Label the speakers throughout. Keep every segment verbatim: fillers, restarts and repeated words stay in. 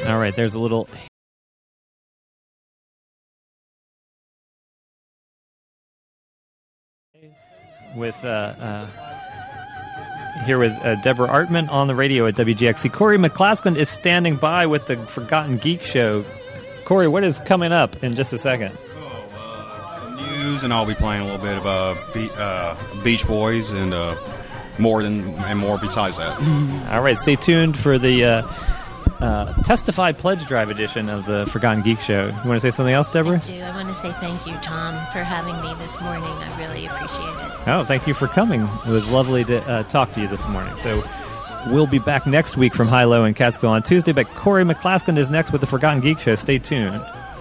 Speaker 1: All right, there's a little... with uh, uh, here with uh, Deborah Artman on the radio at W G X C. Corey McClaskland is standing by with the Forgotten Geek Show. Corey, what is coming up in just a second?
Speaker 2: Oh, uh, some news, and I'll be playing a little bit of uh, Be- uh, Beach Boys and uh, more than and more besides that.
Speaker 1: All right, stay tuned for the uh, uh, Testify Pledge Drive edition of the Forgotten Geek Show. You want to say something else, Deborah?
Speaker 3: I do. I want to say thank you, Tom, for having me this morning. I really appreciate it.
Speaker 1: Oh, thank you for coming. It was lovely to uh, talk to you this morning. So we'll be back next week from High Low in Catskill on Tuesday, but Corey McClaskland is next with the Forgotten Geek Show. Stay tuned.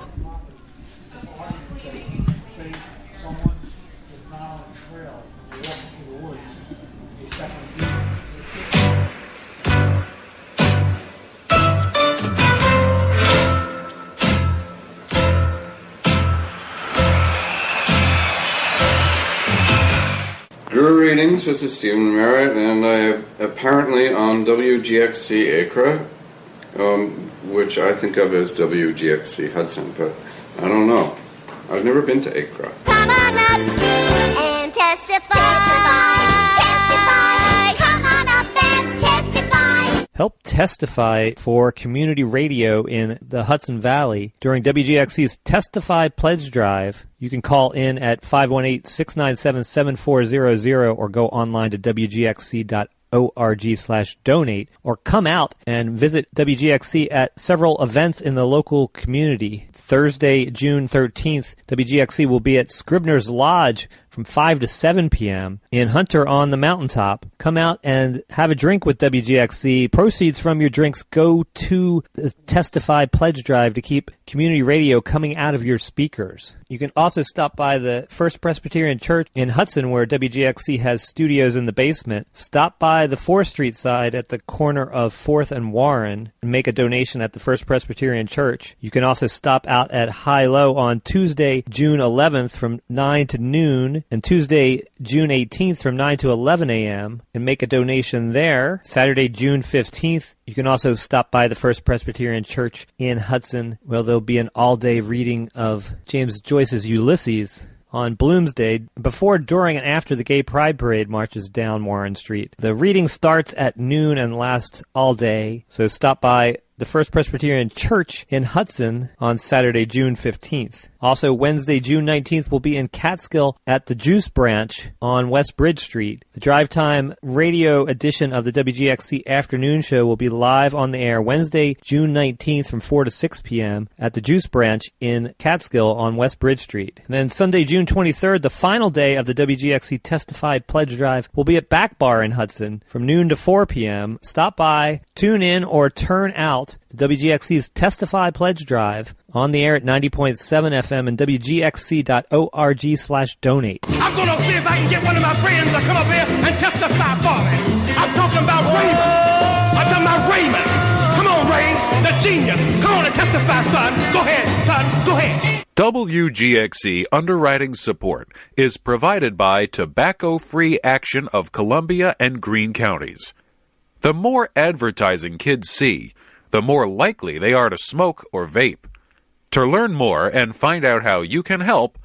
Speaker 4: Greetings, this is Stephen Merritt, and I am apparently on W G X C Acra, um, which I think of as W G X C Hudson, but I don't know. I've never been to Acra.
Speaker 5: Come on up and testify. Testify. Come on up and testify.
Speaker 1: Help testify for community radio in the Hudson Valley during W G X C's Testify Pledge Drive. You can call in at five one eight, six nine seven, seven four zero zero or go online to W G X C dot org slash donate, or come out and visit W G X C at several events in the local community. Thursday, June thirteenth, W G X C will be at Scribner's Lodge from five to seven p.m. in Hunter on the Mountaintop. Come out and have a drink with W G X C. Proceeds from your drinks go to the Testify Pledge Drive to keep community radio coming out of your speakers. You can also stop by the First Presbyterian Church in Hudson, where W G X C has studios in the basement. Stop by the fourth Street side at the corner of fourth and Warren and make a donation at the First Presbyterian Church. You can also stop out at High Low on Tuesday, June eleventh from nine to noon, and Tuesday, June eighteenth from nine to eleven a.m. and make a donation there. Saturday, June fifteenth, you can also stop by the First Presbyterian Church in Hudson, where there'll be an all-day reading of James Joyce's Ulysses on Bloomsday, before, during, and after the Gay Pride Parade marches down Warren Street. The reading starts at noon and lasts all day, so stop by the First Presbyterian Church in Hudson on Saturday, June fifteenth. Also, Wednesday, June nineteenth, will be in Catskill at the Juice Branch on West Bridge Street. The drive time radio edition of the W G X C Afternoon Show will be live on the air Wednesday, June nineteenth from four to six p.m. at the Juice Branch in Catskill on West Bridge Street. And then Sunday, June twenty-third, the final day of the W G X C Testified Pledge Drive, will be at Back Bar in Hudson from noon to four p.m. Stop by, tune in, or turn out to W G X C's Testify Pledge Drive on the air at ninety point seven F M and W G X C dot org slash donate.
Speaker 6: I'm going to see if I can get one of my friends to come up here and testify for me. I'm talking about Raymond. I'm talking about Raymond. Come on, Ray, the genius. Come on and testify, son. Go ahead, son. Go ahead.
Speaker 7: W G X C underwriting support is provided by Tobacco Free Action of Columbia and Greene counties. The more advertising kids see, the more likely they are to smoke or vape. To learn more and find out how you can help,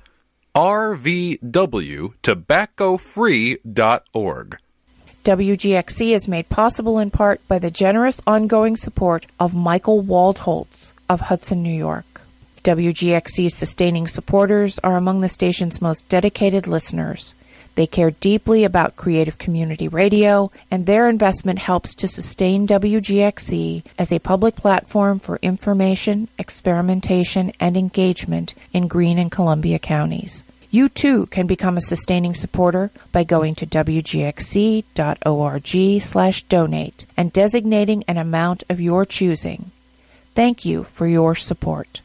Speaker 7: r v w tobacco free dot org.
Speaker 8: W G X C is made possible in part by the generous ongoing support of Michael Waldholtz of Hudson, New York. W G X C's sustaining supporters are among the station's most dedicated listeners. They care deeply about creative community radio, and their investment helps to sustain W G X C as a public platform for information, experimentation, and engagement in Greene and Columbia counties. You, too, can become a sustaining supporter by going to W G X C dot org slash donate and designating an amount of your choosing. Thank you for your support.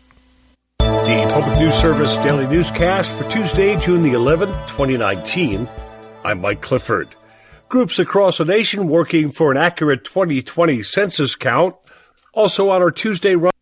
Speaker 9: The Public News Service Daily Newscast for Tuesday, June the eleventh, twenty nineteen. I'm Mike Clifford. Groups across the nation working for an accurate twenty twenty census count. Also on our Tuesday run.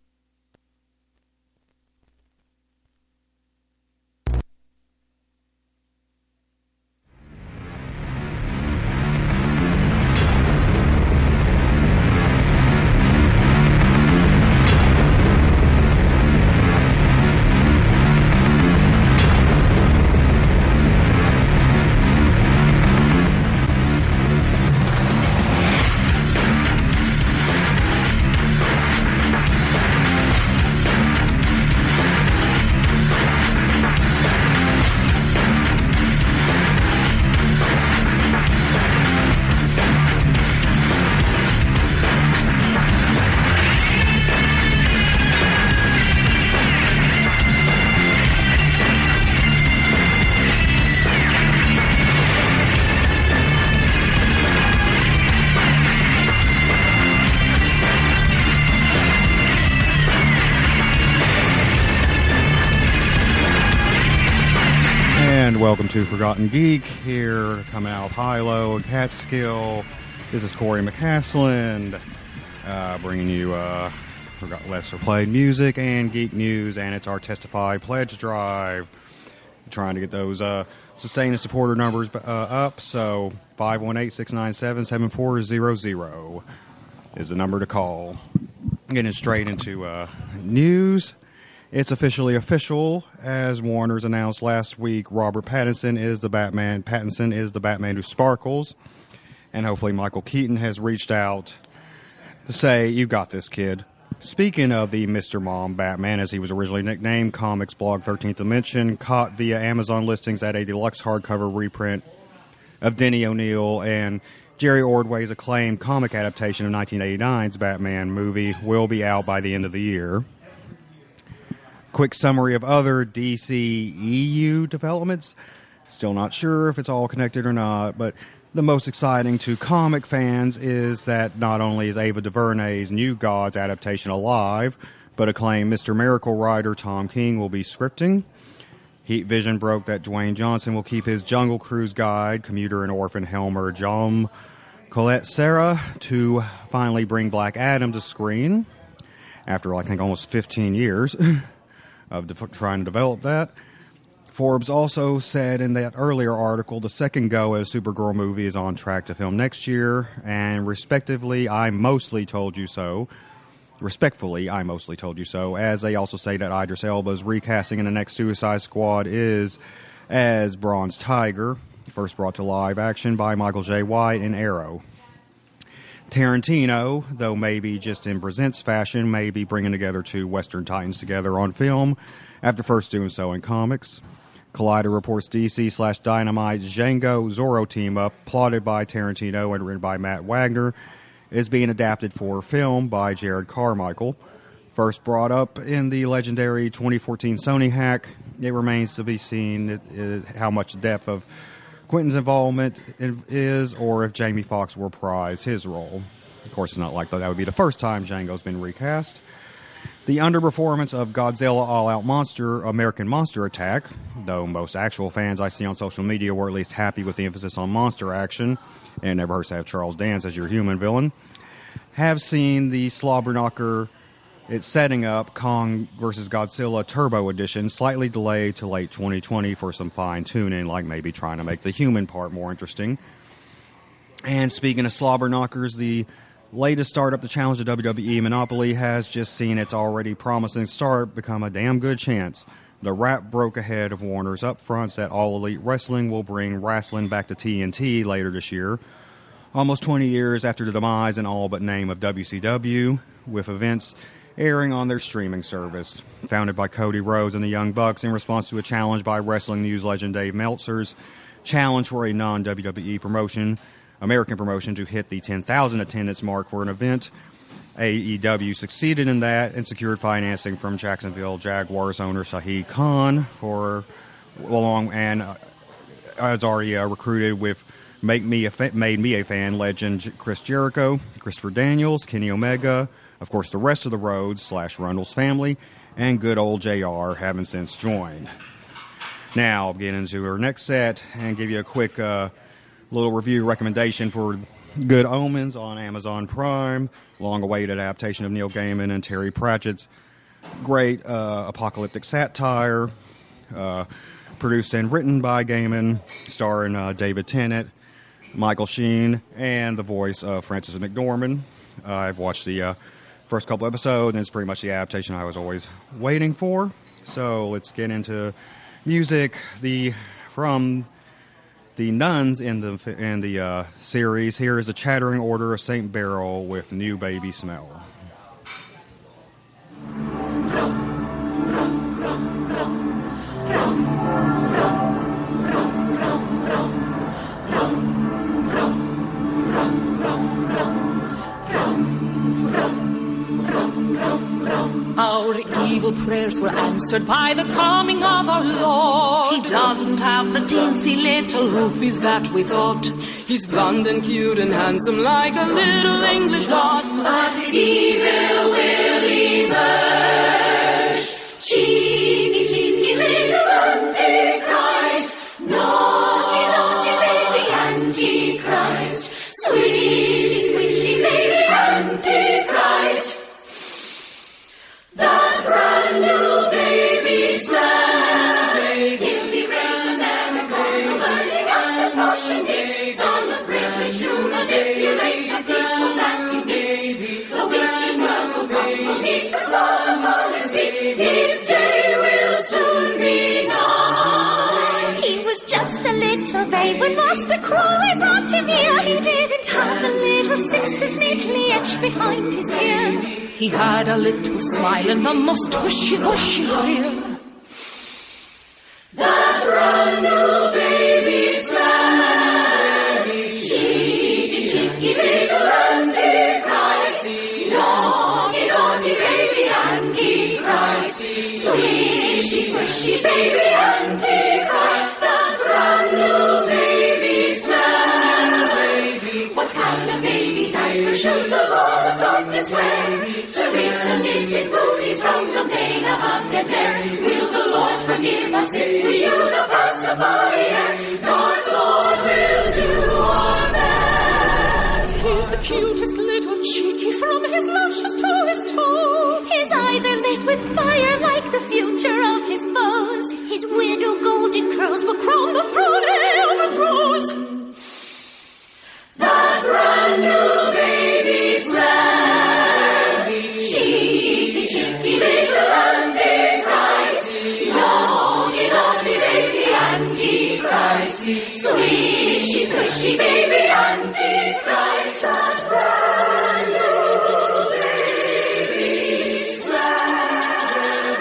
Speaker 2: welcome to Forgotten Geek, here coming out of Hilo and Catskill. This is Corey McCaslin, uh, bringing you uh, forgot lesser played music and geek news, and it's our Testify pledge drive. Trying to get those uh, sustained supporter numbers uh, up, so five one eight, six nine seven, seven four zero zero is the number to call. Getting straight into uh, news. It's officially official, as Warner's announced last week. Robert Pattinson is the Batman. Pattinson is the Batman who sparkles, and hopefully Michael Keaton has reached out to say, "You got this, kid." Speaking of the Mister Mom Batman, as he was originally nicknamed, Comics Blog thirteenth Dimension caught via Amazon listings at a deluxe hardcover reprint of Denny O'Neil and Jerry Ordway's acclaimed comic adaptation of nineteen eighty-nine's Batman movie will be out by the end of the year. Quick summary of other D C E U developments. Still not sure if it's all connected or not, but the most exciting to comic fans is that not only is Ava DuVernay's New Gods adaptation alive, but acclaimed Mister Miracle writer Tom King will be scripting. Heat Vision broke that Dwayne Johnson will keep his Jungle Cruise guide, commuter and orphan Helmer Jaume Colette Serra, to finally bring Black Adam to screen after, I think, almost fifteen years of de- trying to develop that. Forbes also said in that earlier article the second go at a Supergirl movie is on track to film next year, and respectively, I mostly told you so. Respectfully, I mostly told you so, as they also say that Idris Elba's recasting in the next Suicide Squad is as Bronze Tiger, first brought to live action by Michael J. White in Arrow. Tarantino, though maybe just in presents fashion, may be bringing together two Western Titans together on film, after first doing so in comics. Collider reports D C slash Dynamite's Django Zorro team-up, plotted by Tarantino and written by Matt Wagner, is being adapted for film by Jared Carmichael. First brought up in the legendary twenty fourteen Sony hack, it remains to be seen it, it, how much depth of Quentin's involvement is, or if Jamie Foxx will reprise his role. Of course, it's not like that. That would be the first time Django's been recast. The underperformance of Godzilla All-Out Monster, American Monster Attack, though most actual fans I see on social media were at least happy with the emphasis on monster action, and it never hurts to have Charles Dance as your human villain, have seen the slobberknocker it's setting up Kong versus Godzilla Turbo Edition slightly delayed to late twenty twenty for some fine-tuning, like maybe trying to make the human part more interesting. And speaking of slobberknockers, the latest startup to challenge the W W E monopoly has just seen its already promising start become a damn good chance. The rap broke ahead of Warner's upfronts that All Elite Wrestling will bring wrestling back to T N T later this year, almost twenty years after the demise in all but name of W C W, with events airing on their streaming service. Founded by Cody Rhodes and the Young Bucks in response to a challenge by wrestling news legend Dave Meltzer's challenge for a non-W W E promotion, American promotion, to hit the ten thousand attendance mark for an event, A E W succeeded in that and secured financing from Jacksonville Jaguars owner Shahid Khan for along and uh, has already uh, recruited with Make Me a fa- Made Me a Fan legend Chris Jericho, Christopher Daniels, Kenny Omega, of course the rest of the Rhodes slash Rundles family, and good old J R having since joined. Now I'll get into our next set and give you a quick uh, little review recommendation for Good Omens on Amazon Prime, long-awaited adaptation of Neil Gaiman and Terry Pratchett's great uh, apocalyptic satire, uh, produced and written by Gaiman, starring uh, David Tennant, Michael Sheen, and the voice of Frances McDormand. Uh, I've watched the uh, first couple episodes, and it's pretty much the adaptation I was always waiting for. So let's get into music. The from the nuns in the in the uh, series. Here is the Chattering Order of Saint Beryl with New Baby Smell.
Speaker 10: Our evil prayers were answered by the coming of our Lord. He doesn't have the teensy little roofies that we thought. He's blonde and cute and handsome like a little English lord. But his evil will emerge. Cheeky, cheeky little Antichrist. No
Speaker 5: little babe when Master Crowley brought him here. He didn't have the little sixes neatly etched behind his ear.
Speaker 10: He had a little smile and the most tushy-gushy grin.
Speaker 5: That brand new baby smile, cheeky, cheeky little Antichrist, naughty, naughty baby Antichrist, swishy, swishy baby Antichrist, that brand new baby smile. What kind of baby diaper should the Lord of Darkness wear? Teresa knitted booties from the mane of undead bear. Will the Lord forgive us if we use a pacifier? Dark Lord will do our best.
Speaker 10: He's the cutest little cheeky from his lashes to his toes.
Speaker 5: His eyes are lit with fire like the future of his foes. His widow golden curls will crown the throne he overthrows. That brand new baby smell, cheeky, cheeky little Antichrist, naughty, naughty baby Antichrist, swishy, swishy baby Antichrist, that brand new baby smell.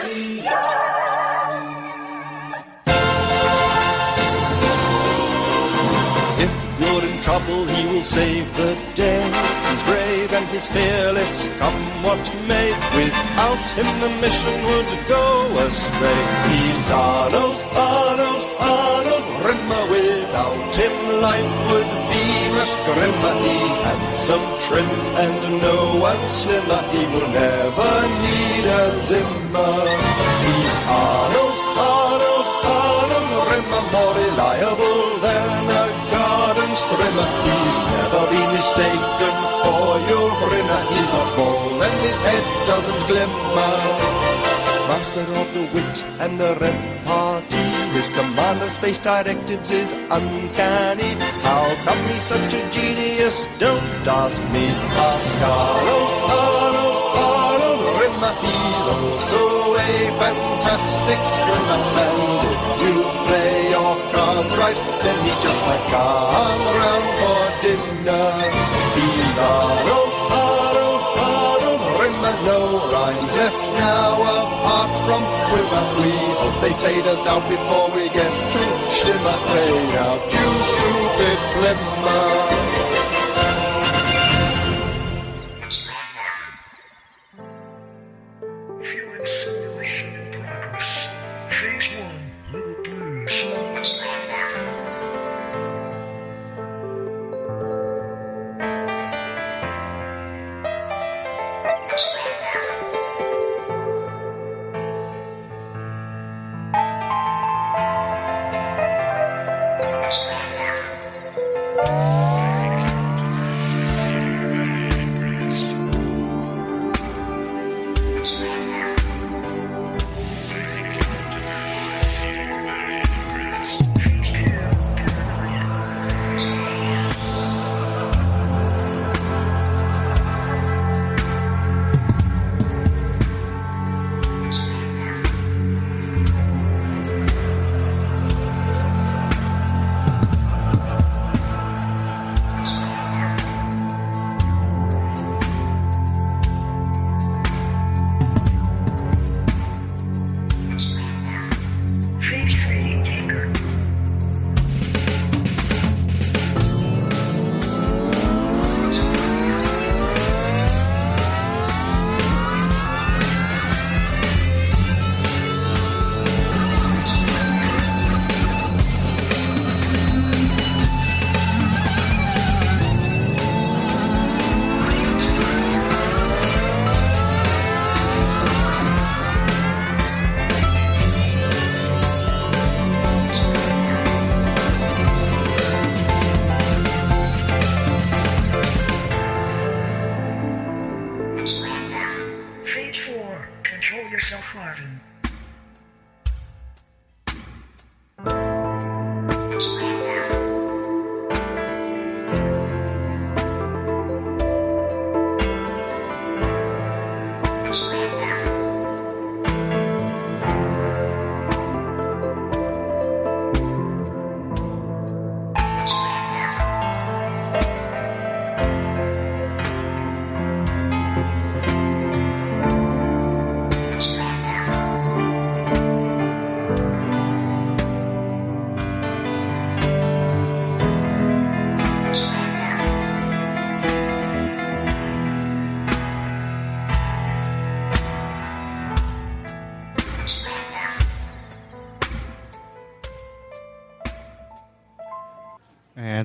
Speaker 11: If you're in trouble, he will save the day. He's brave and he's fearless, come what may. Without him the mission would go astray. He's Arnold, Arnold, Arnold Rimmer. Without him life would be much grimmer. He's handsome, trim, and no one slimmer. He will never need a Zimmer. He's Arnold, Arnold, Arnold Rimmer, more reliable than a garden's trimmer. He's never been mistaken for your grinner. He's not bald and his head doesn't glimmer. Master of the wit and the repartee, his command of space directives is uncanny. How come he's such a genius? Don't ask me. Ask Arnold, Arnold, Arnold Rimmer. He's also a fantastic swimmer. And if you play your cards right, then he just might come around for dinner. He's Arnold, Arnold, Arnold Rimmer. No rhymes left now apart from Quimmer. We hope they fade us out before we get to Schlimmer. Fade out, you stupid glimmer.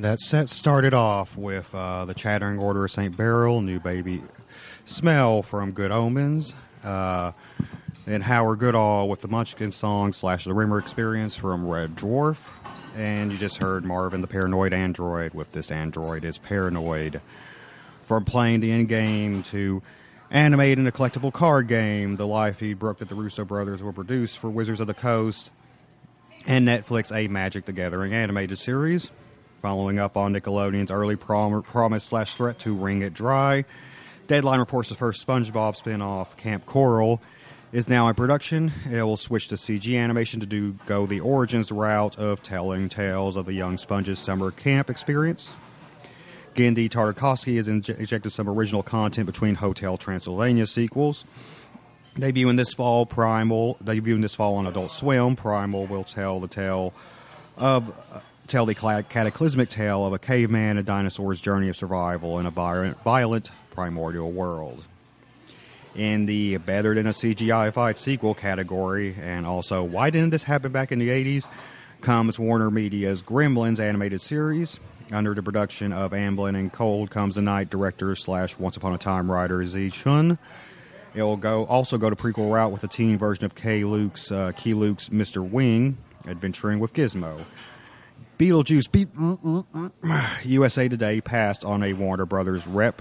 Speaker 2: that set started off with uh, the Chattering Order of Saint Beryl, New Baby Smell from Good Omens, uh, and Howard Goodall with the Munchkin song slash the Rimmer Experience from Red Dwarf. And you just heard Marvin the Paranoid Android with This Android is Paranoid. From playing the in-game to animating a collectible card game, the live feed broke that the Russo brothers will produce for Wizards of the Coast and Netflix a Magic the Gathering animated series. Following up on Nickelodeon's early prom- promise slash threat to wring it dry, Deadline reports the first SpongeBob spin-off, Camp Coral, is now in production. It will switch to C G animation to do go the origins route of telling tales of the young Sponge's summer camp experience. Genndy Tartakovsky has inj- injected some original content between Hotel Transylvania sequels. Debuting this fall, Primal, debuting this fall on Adult Swim, Primal will tell the tale of uh, tell the cataclysmic tale of a caveman and dinosaur's journey of survival in a violent, violent primordial world. In the better than a C G I-fied sequel category, and also why didn't this happen back in the eighties, comes Warner Media's Gremlins animated series. Under the production of Amblin and Cold Comes the Night director slash Once Upon a Time writer Z Chun. It will go also go to prequel route with a teen version of Key Luke's, uh, Key Luke's Mister Wing, adventuring with Gizmo. Beetlejuice beat U S A Today passed on a Warner Brothers rep.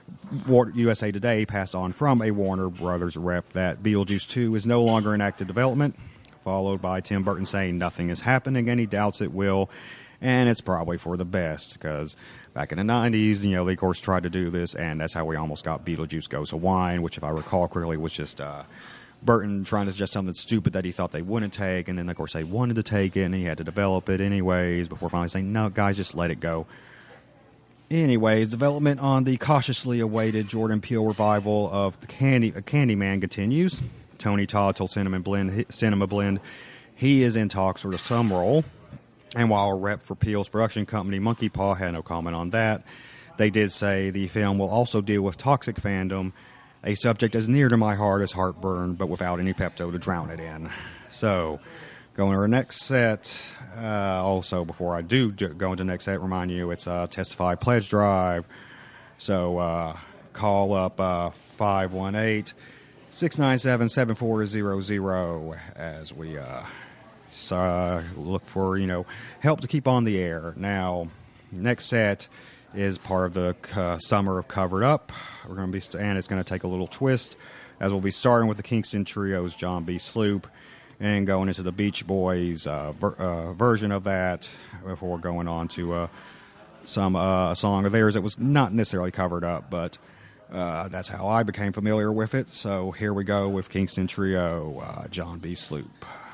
Speaker 2: U S A Today passed on from a Warner Brothers rep that Beetlejuice two is no longer in active development, followed by Tim Burton saying nothing is happening and he doubts it will. And it's probably for the best, because back in the nineties, you know, they, of course, tried to do this, and that's how we almost got Beetlejuice Goes to Wine, which, if I recall correctly, was just uh, Burton trying to suggest something stupid that he thought they wouldn't take, and then, of course, they wanted to take it, and he had to develop it anyways, before finally saying, no, guys, just let it go. Anyways, development on the cautiously awaited Jordan Peele revival of the Candy uh, Candyman continues. Tony Todd told Cinema Blend, Cinema Blend he is in talks for some role. And while a rep for Peele's production company, Monkey Paw, had no comment on that, they did say the film will also deal with toxic fandom, a subject as near to my heart as heartburn, but without any Pepto to drown it in. So, going to our next set. Uh, also, before I do go into the next set, remind you it's a Testify Pledge Drive. So, uh, call up uh, five one eight, six nine seven, seven four zero zero as we... Uh, So, uh, look for, you know, help to keep on the air. Now, next set is part of the uh, summer of Covered Up. We're going to be, st- and it's going to take a little twist, as we'll be starting with the Kingston Trio's John B. Sloop, and going into the Beach Boys uh, ver- uh, version of that, before going on to uh, some uh, a song of theirs that was not necessarily covered up, but uh, that's how I became familiar with it. So here we go with Kingston Trio, uh, John B. Sloop.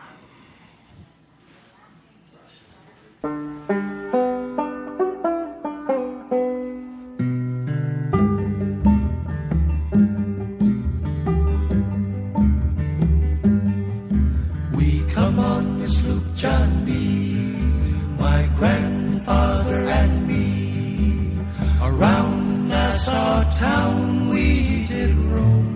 Speaker 12: We come on the sloop, John B., my grandfather and me. Around Nassau town we did roam,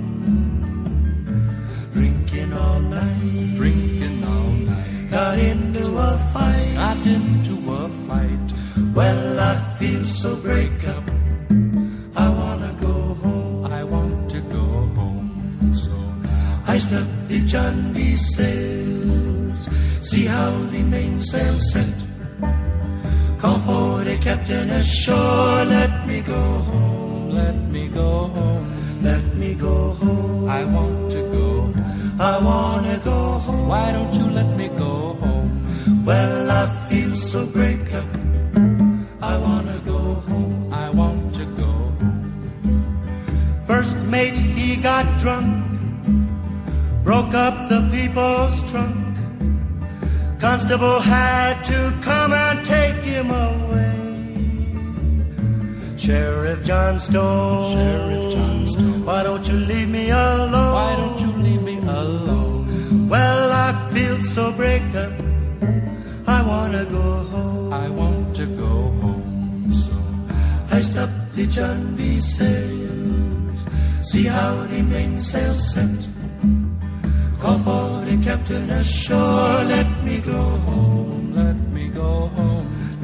Speaker 12: drinking all night,
Speaker 13: drinking all night.
Speaker 12: Got into a fight,
Speaker 13: got into a fight.
Speaker 12: Well, I feel so break up. I wanna go home.
Speaker 13: I want to go home. So
Speaker 12: I step the John B. sails, see how the mainsail set. Call for the captain ashore. Let me go home.
Speaker 13: Let me go home.
Speaker 12: Let me go home.
Speaker 13: I want to go home.
Speaker 12: I wanna go home.
Speaker 13: Why don't you let me go home?
Speaker 12: Well, I feel so break up. I wanna go home.
Speaker 13: I want to go home.
Speaker 12: First mate, he got drunk, broke up the people's trunk. Constable had to come and take him away. Sheriff Johnstone,
Speaker 13: Sheriff Johnstone,
Speaker 12: why don't you leave me alone?
Speaker 13: Why don't you leave me alone?
Speaker 12: Well, I feel so break up. I wanna go home.
Speaker 13: I want to go home. So
Speaker 12: I stop the John B. sails, see how the mainsail set. Call for the captain ashore. Let me go home.
Speaker 13: Let me go home.
Speaker 12: Let me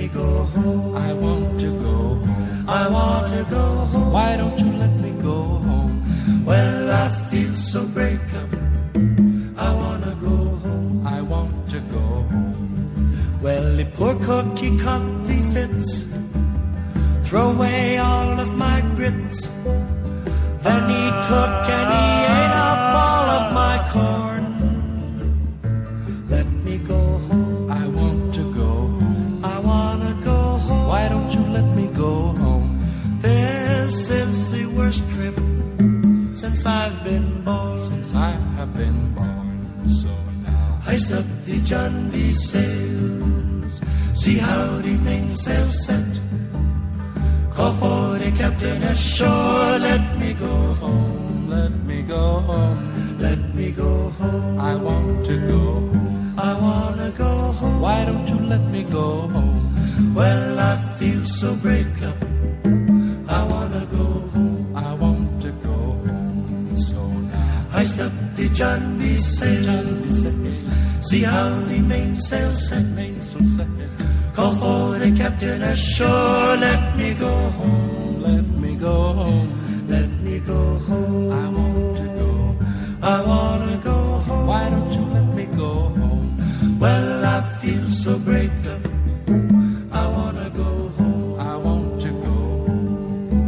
Speaker 12: me go home.
Speaker 13: I want to go home.
Speaker 12: I want to go home.
Speaker 13: Why don't you let me go home?
Speaker 12: Well, I feel so break up. I wanna go home.
Speaker 13: I want to go home.
Speaker 12: Well, the poor cook, he caught the fits. Throw away all of my grits. Then he took and he ate up all of my corn. Let me go home.
Speaker 13: I want to go home.
Speaker 12: I wanna go home.
Speaker 13: Why don't you let me go home?
Speaker 12: This is the worst trip since I've been born.
Speaker 13: Since I have been born, so now
Speaker 12: Hoist up the John B. sails. See how the mainsail's set. Call for the captain ashore. Let me go home.
Speaker 13: Let me go home.
Speaker 12: Let me go home.
Speaker 13: I want to go home.
Speaker 12: I wanna go home.
Speaker 13: Why don't you let me go home?
Speaker 12: Well, I feel so break up. I wanna go home.
Speaker 13: I want to go home. So now
Speaker 12: Hoist up the John B. sails. See how the mainsail's set.
Speaker 13: mainsail set.
Speaker 12: Call for the captain ashore. Let me go home.
Speaker 13: Let me go home.
Speaker 12: Let me go home.
Speaker 13: I want to go.
Speaker 12: I wanna go home.
Speaker 13: Why don't you let me go home?
Speaker 12: Well, I feel so break up. I wanna go home.
Speaker 13: I want to go home.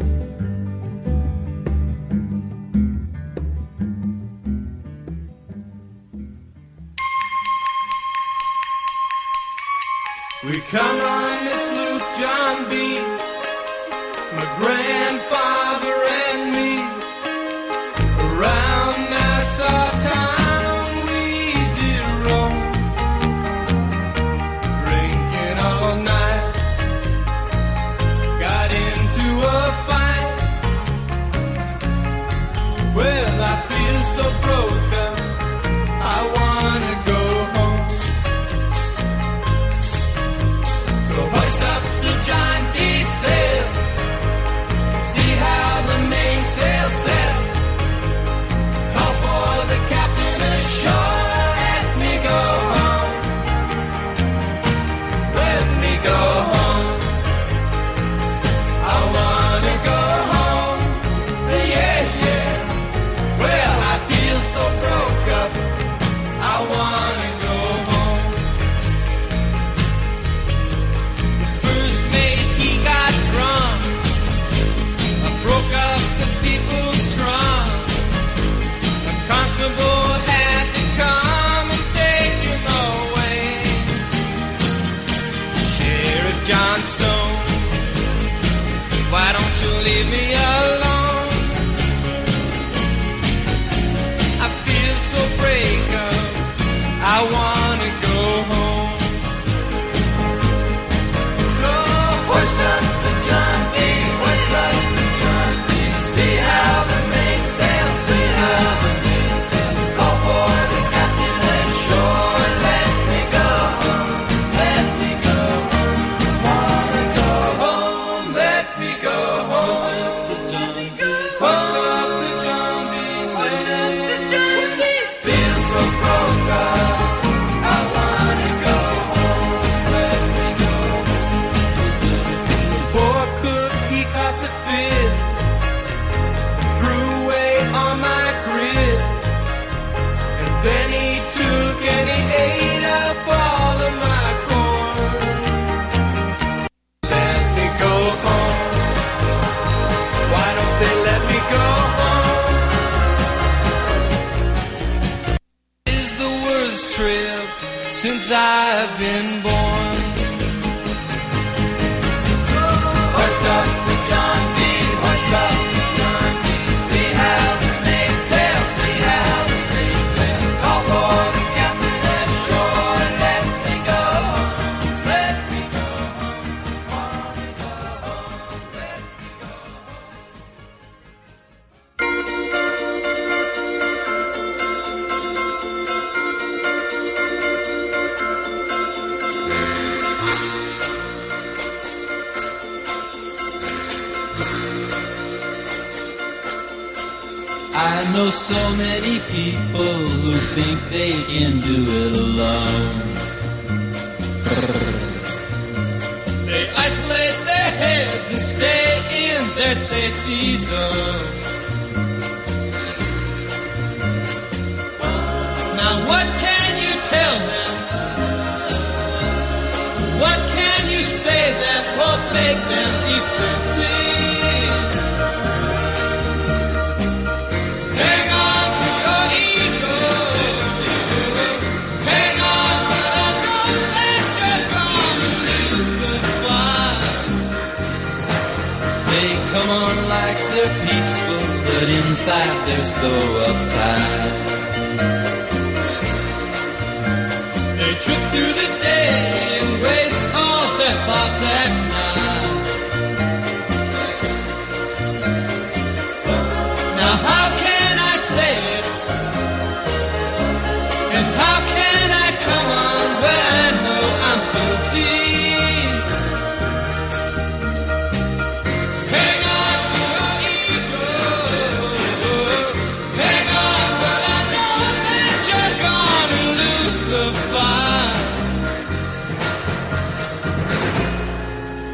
Speaker 14: We come on this sloop, John B., my grandfather and me. Around Nassau town we did roam, drinking all night. Got into a fight. Well, I feel so broke up, I wanna go home. So hoist up the John B. sail. See how the mainsail sets. Call for the captain ashore. Let me go home. Let me go home. I wanna go home. Yeah, yeah. Well, I feel so broke up, I wanna go home. The first mate, he got drunk. I broke up the people's drum. The constable had to come and take him away. Sheriff John Stone, why don't you leave me alone? I feel so break up, I wanna go home. So hoist up the John B., hoist up the John B. See how the mainsail, see how the mainsail. Call for the captain ashore. Let me go home, let me go home. Wanna go home, let me go home. Hoist up the John B. Feel so broke up, I wanna go home. Let me go home. Poor cook, he caught the fit. Threw away all my grit. And then he took and he ate up all of my corn. Let me go home. Why don't they let me go home? Is the worst trip since I've been born. Hoist up the John B., hoist up the John B. See how the mainsail, see how the mainsail. Call for the captain ashore. Let me go home, let me go home. Wanna go home, let me go
Speaker 13: I know so many people who think they can do it alone. heads and stay in their safety zone. Now what can you tell them? What can you say that won't make them defensive? Hang on to your ego. Hang on, but I know that you're gonna lose the fight. They come on like they're peaceful, but inside they're so uptight. They trip through the day and waste all their thoughts at night. Now how can I say it? And how can I come on when I know I'm guilty? Hang on to your ego. Hang on, but I know that you're gonna lose the fight.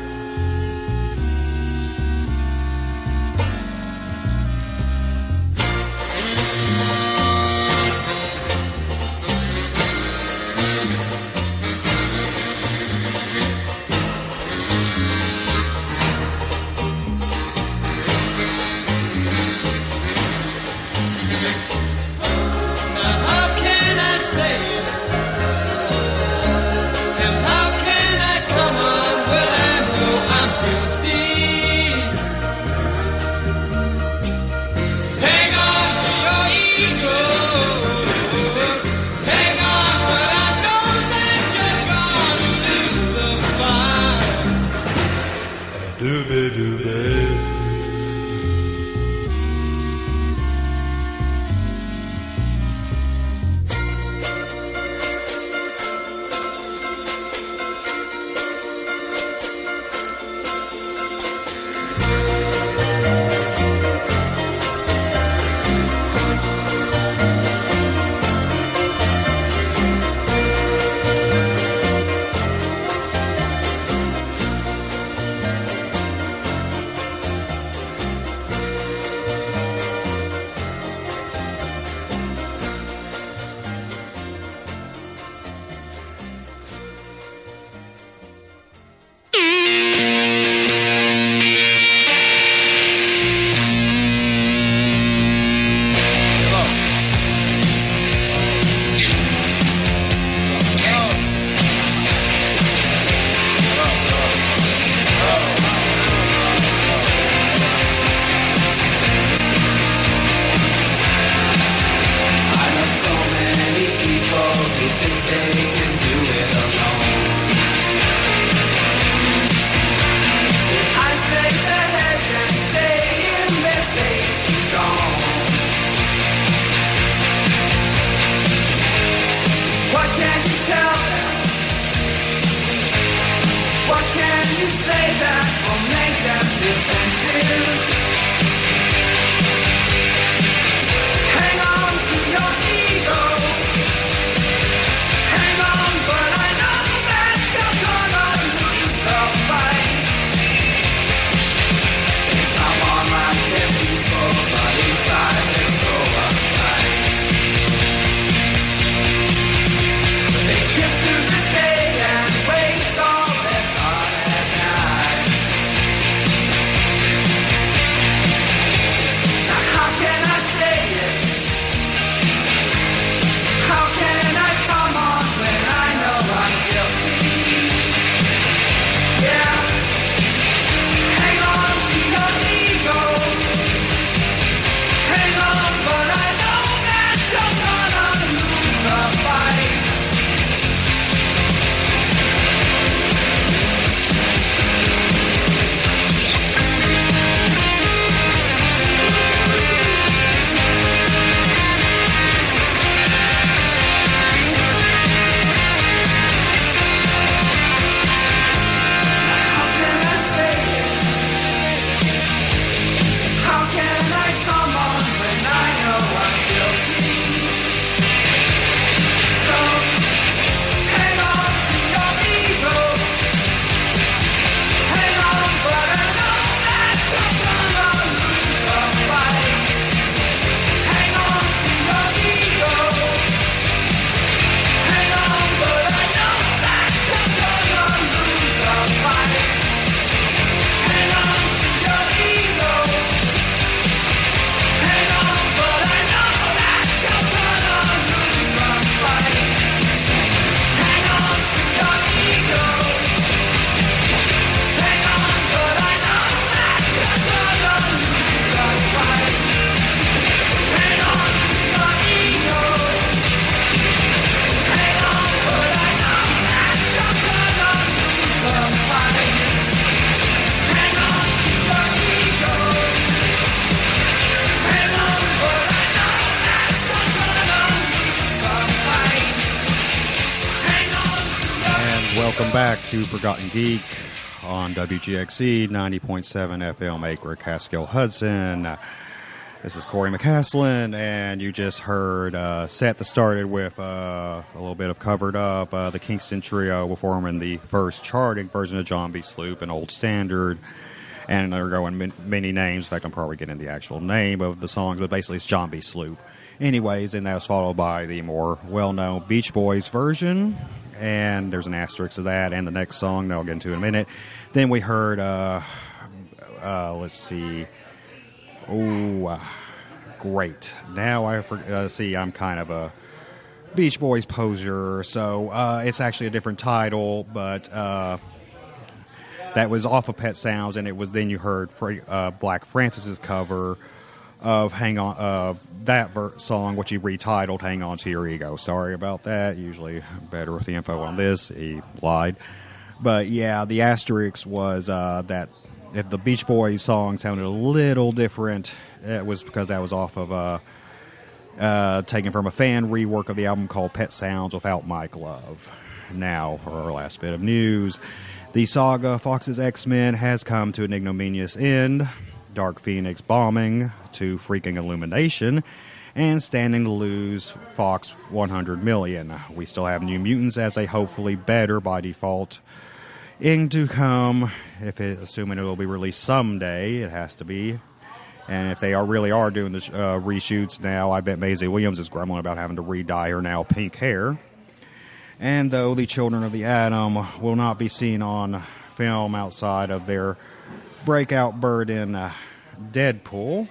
Speaker 2: Welcome back to Forgotten Geek on W G X C ninety point seven F M, Acre, Catskill, Hudson. This is Corey McCaslin, and you just heard a set that started with uh, a little bit of Covered Up. Uh, the Kingston Trio performing the first charting version of John B. Sloop, an old standard. And they're going many names. In fact, I'm probably getting the actual name of the song, but basically it's John B. Sloop. Anyways, and that was followed by the more well-known Beach Boys version. And there's an asterisk to that, and the next song that I'll get into in a minute. Then we heard, uh, uh, let's see, oh, uh, great. Now I for, uh, see I'm kind of a Beach Boys poser, so uh, it's actually a different title, but uh, that was off of Pet Sounds, and it was then you heard uh, Black Francis's cover of Hang On, of that ver- song, which he retitled Hang On to Your Ego. Sorry about that. Usually better with the info on this. He lied. But yeah, the asterisk was uh, that if the Beach Boys song sounded a little different, it was because that was off of uh, uh, taken from a fan rework of the album called Pet Sounds without Mike Love. Now, for our last bit of news, the saga Fox's X-Men has come to an ignominious end. Dark Phoenix bombing to freaking Illumination and standing to lose Fox one hundred million dollars. We still have New Mutants as a hopefully better by default in to come, if it, assuming it will be released someday. It has to be. And if they are really are doing the uh, reshoots now, I bet Maisie Williams is grumbling about having to re-dye her now pink hair. And though the Children of the Atom will not be seen on film outside of their breakout bird in uh, Deadpool,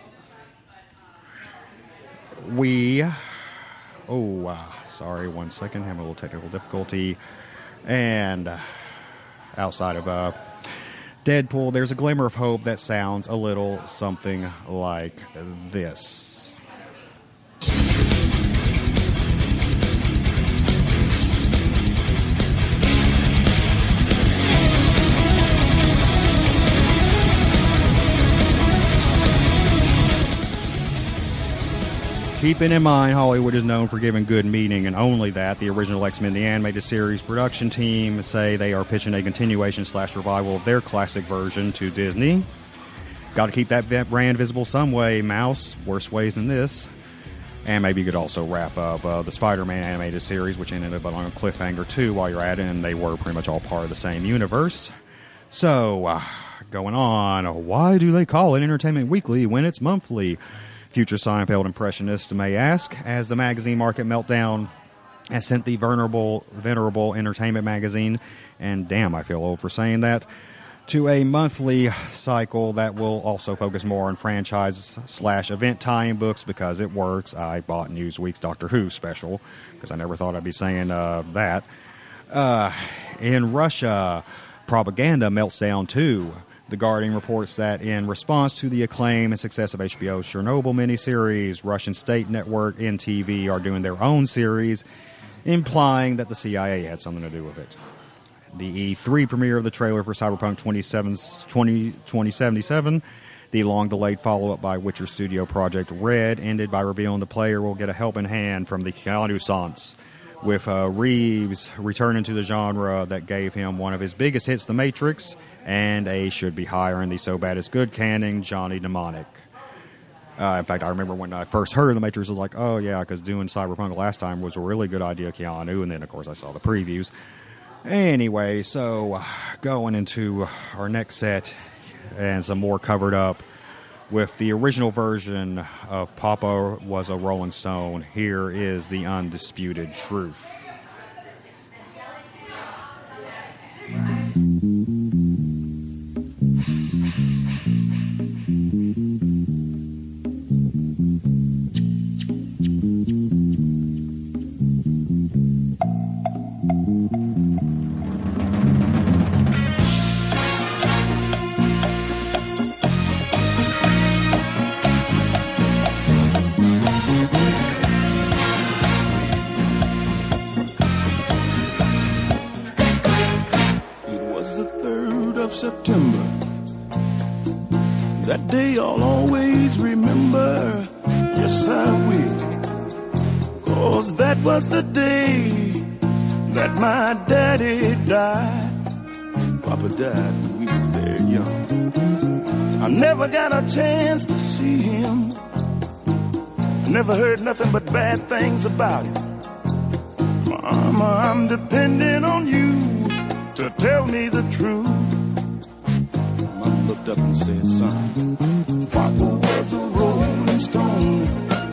Speaker 2: we oh uh, sorry one second, having a little technical difficulty. And uh, outside of uh, Deadpool, there's a glimmer of hope that sounds a little something like this. Keeping in mind, Hollywood is known for giving good meaning, and only that. The original X-Men the Animated Series production team say they are pitching a continuation slash revival of their classic version to Disney. Got to keep that brand visible some way, Mouse. Worse ways than this. And maybe you could also wrap up uh, the Spider-Man Animated Series, which ended up on a cliffhanger too while you're at it, and they were pretty much all part of the same universe. So, uh, going on, why do they call it Entertainment Weekly when it's monthly? Future Seinfeld impressionist may ask, as the magazine market meltdown has sent the venerable, venerable Entertainment magazine, and damn, I feel old for saying that, to a monthly cycle that will also focus more on franchise slash event tie-in books because it works. I bought Newsweek's Doctor Who special because I never thought I'd be saying uh, that. Uh, in Russia, propaganda melts down too. The Guardian reports that in response to the acclaim and success of H B O's Chernobyl miniseries, Russian state network N T V are doing their own series, implying that the C I A had something to do with it. The E three premiere of the trailer for Cyberpunk twenty seventy-seven, the long-delayed follow-up by Witcher Studio Project Red, ended by revealing the player will get a helping hand from the Keanu-sans, with uh, Reeves returning to the genre that gave him one of his biggest hits, The Matrix, and a should-be-higher in the so-bad-it's-good canning, Johnny Mnemonic. Uh, in fact, I remember when I first heard of The Matrix, I was like, oh, yeah, because doing Cyberpunk last time was a really good idea, Keanu, and then, of course, I saw the previews. Anyway, so going into our next set and some more Covered Up with the original version of Papa Was a Rolling Stone. Here is the undisputed truth.
Speaker 12: September. That day I'll always remember. Yes, I will. 'Cause that was the day that my daddy died. Papa died when we was very young. I never got a chance to see him. Never heard nothing but bad things about him. Mama, I'm depending on you to tell me the truth. Mama looked up and said, son, Papa was a rolling stone.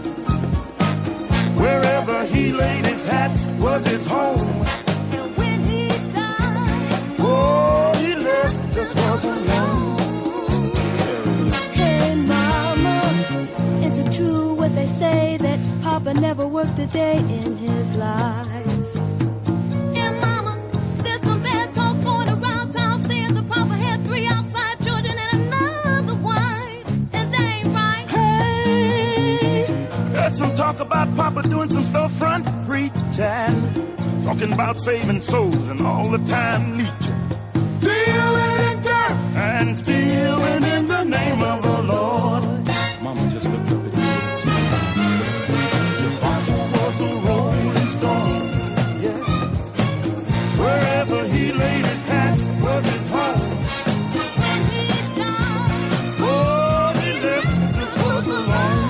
Speaker 12: Wherever he laid his hat was his home.
Speaker 15: And when he died,
Speaker 12: oh, he left us was alone.
Speaker 15: Hey, Mama, is it true what they say that Papa never worked a day in his life?
Speaker 12: Some talk about Papa doing some storefront preaching, talking about saving souls and all the time leeching, dealing in dirt and stealing in the name of the Lord. Mama just looked up at me. Papa was a rolling stone, yeah. Wherever he laid his hat was his home.
Speaker 15: When he died,
Speaker 12: oh, he left this world alone.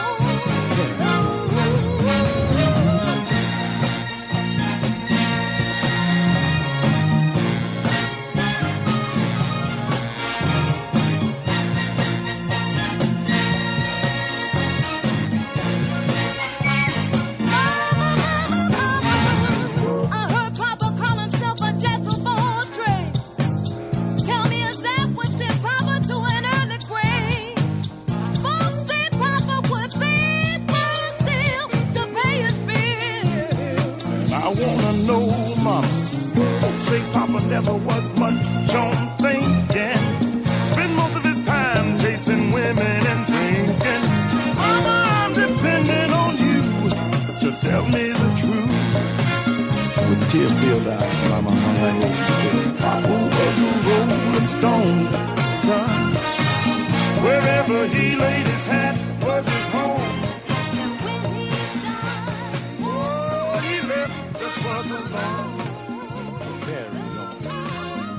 Speaker 12: Never was much on thinking. Spend most of his time chasing women and drinking. Mama, I'm depending on you to tell me the truth. With tear-filled eyes, Mama hung her head and said, Papa was a rolling stone, son. Wherever he laid his hat was his home.
Speaker 15: and when he died,
Speaker 12: Oh, he left us was alone. Carry on.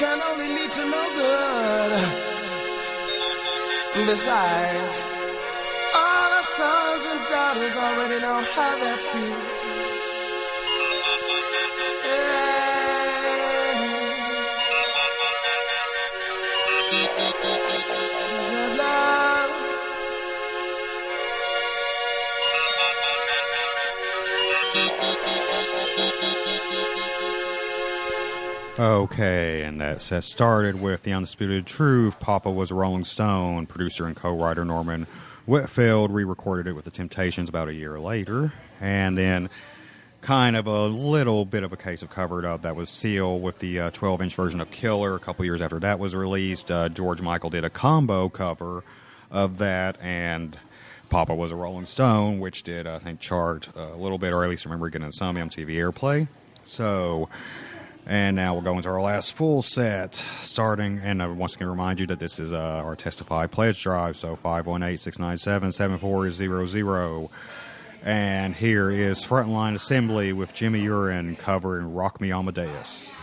Speaker 16: can only lead to no good. Besides, all our sons and daughters already know how that feels. Good love.
Speaker 2: Okay, and that set started with The Undisputed Truth. Papa was a Rolling Stone. Producer and co-writer Norman Whitfield re-recorded it with The Temptations about a year later. And then kind of a little bit of a case of covered up. That was Seal with the uh, twelve-inch version of Killer. A couple years after that was released, uh, George Michael did a combo cover of that, and Papa was a Rolling Stone, which did, I think, chart a little bit, or at least I remember getting some M T V airplay. So... And now we'll go into our last full set, starting, and I once again remind you that this is uh, our Testify Pledge Drive, so five one eight, six nine seven, seven four zero zero. And here is Frontline Assembly with Jimmy Urine covering Rock Me Amadeus.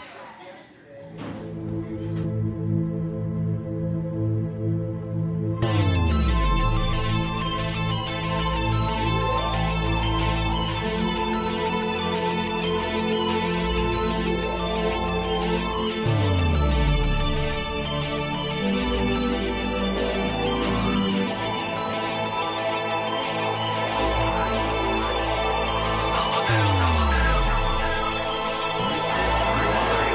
Speaker 17: Amadeus, Amadeus.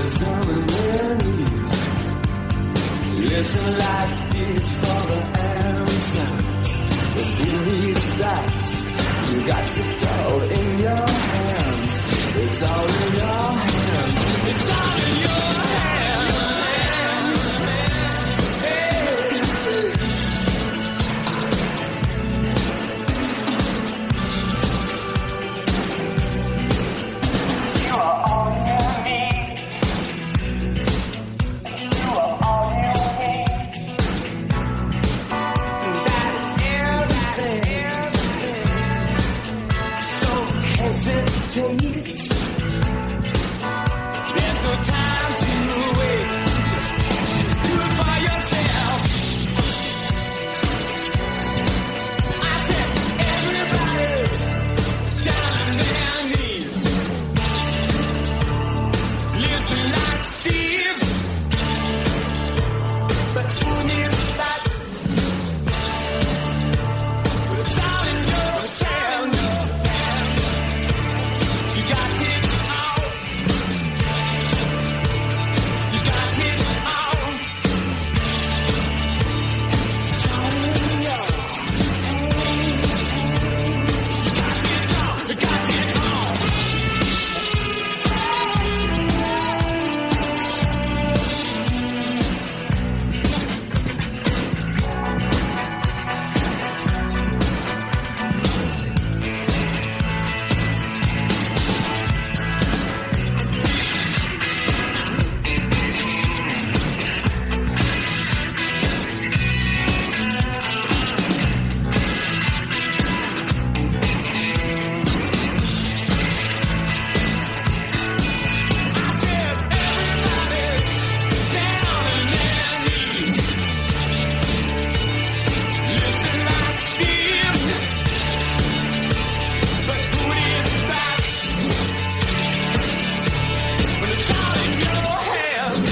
Speaker 14: is down on their knees. Listen like this for the answers. But here is that you got it all in your hands. It's all in your hands. It's all in your hands. You are all you need. You are all you need. That is everything. So hesitate. There's no time to waste. Just, just do it for yourself. I said everybody's down on their knees. Listen like thieves. But who needs that? But it's all in your hands. You got it all. You got it all. It's all in your hands. You got it all. You got it all. I said everybody's down on their knees. Listen like thieves. But who needs that? When it's all in your hands.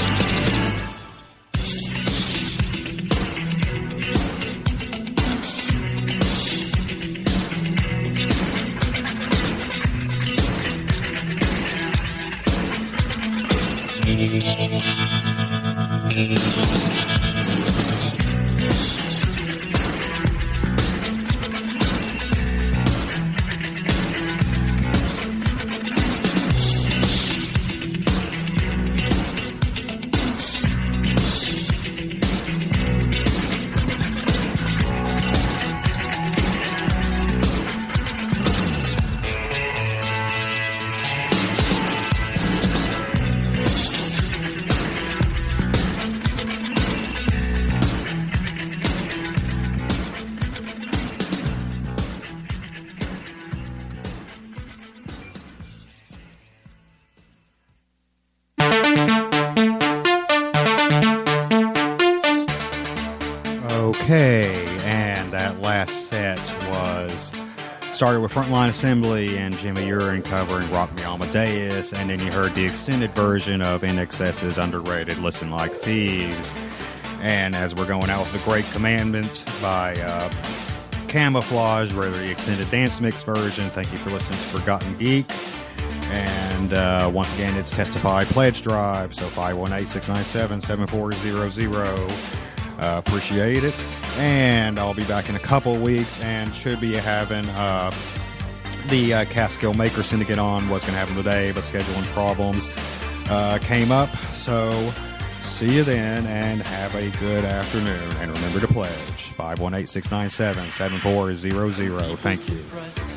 Speaker 2: Okay, and that last set was started with Frontline Assembly and Jimmy Urine covering Rock Me Amadeus, and then you heard the extended version of N X S's underrated Listen Like Thieves. And as we're going out with The Great Commandment by uh, Camouflage, where the extended dance mix version. Thank you for listening to Forgotten Geek. And uh, once again, it's Testify Pledge Drive, so five one eight, six nine seven, seven four zero zero. Uh, appreciate it. And I'll be back in a couple weeks and should be having uh, the uh, Catskill Maker Syndicate on. Was going to have them today, but scheduling problems uh, came up. So see you then and have a good afternoon. And remember to pledge five one eight, six nine seven, seven four zero zero. Thank you.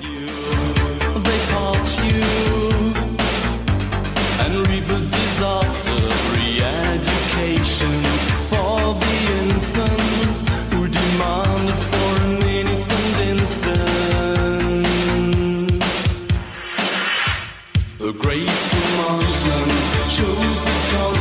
Speaker 14: They caught you and reap a disaster. Re-education for the infants who demanded for an innocent instant. The great commandment shows the